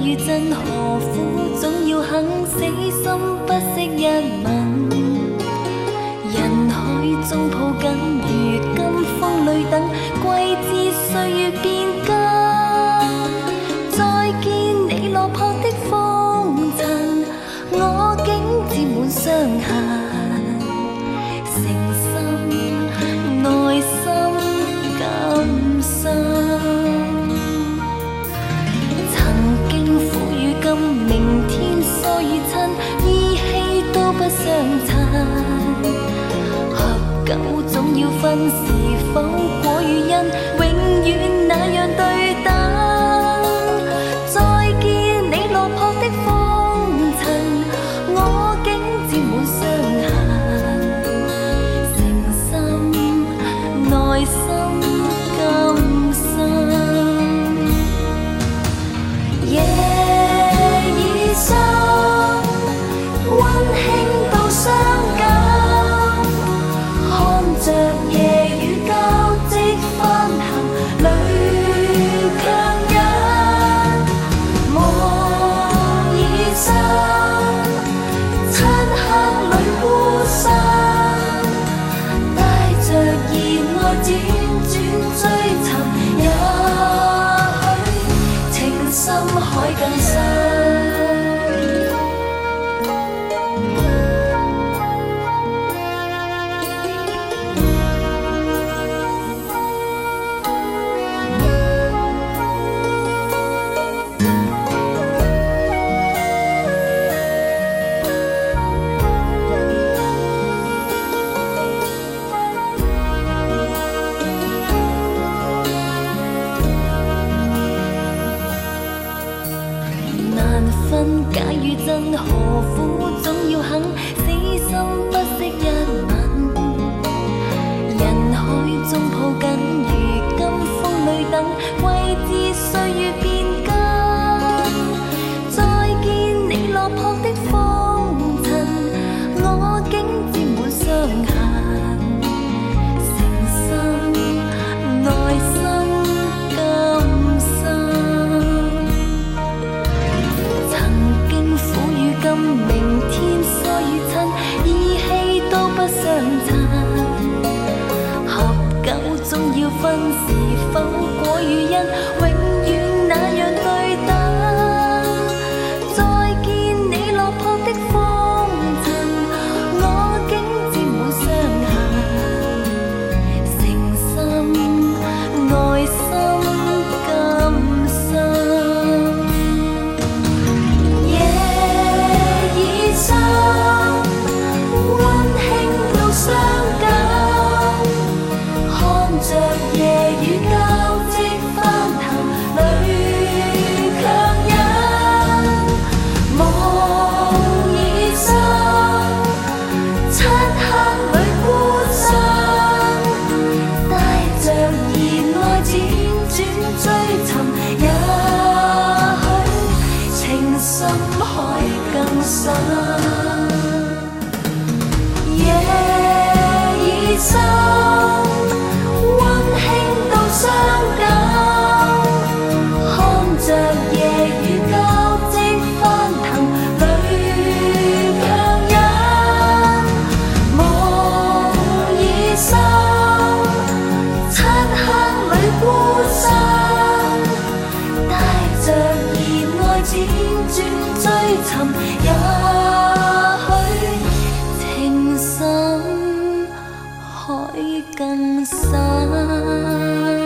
如真，何苦總要肯死心不息一吻？人海中抱緊，如今風裏等，季節歲月變更。再見你落魄的風塵，我竟沾滿傷痕。誠心內心感傷，曾經苦與甘，明天疏與親，依稀都不相襯。合久總要分，是否果與因，永遠那樣對等。再見你落魄的風塵，我竟沾滿傷痕。誠心內心感傷，夜已深，溫馨到傷感，看着夜雨交織翻行，淚強忍。夢已深，漆黑裏孤身，帶着熱愛輾轉追尋，也許情深海更深。難分假與真，何苦總要肯死心不息一吻？人海中抱緊，如今風裏等，季節歲月變更。再見你落魄的風塵，我竟沾滿傷痕。誠心內心感傷，曾經苦與甘，明天疏與親，依稀都不相襯。合久總要分，是否果與因，永遠那樣對等。再見你落魄的風塵，我竟沾滿傷痕。誠心內心感傷，夜已深，溫馨到傷感，看着夜雨交織翻騰，淚強忍。夢已深，漆黑裏孤身，帶着熱愛輾轉追尋，也許情深海更深。夜已深，溫馨到傷感，看着夜雨交織翻騰，淚強忍。夢已深，漆黑裏孤身，帶着熱愛輾轉追尋，也許情深海更深。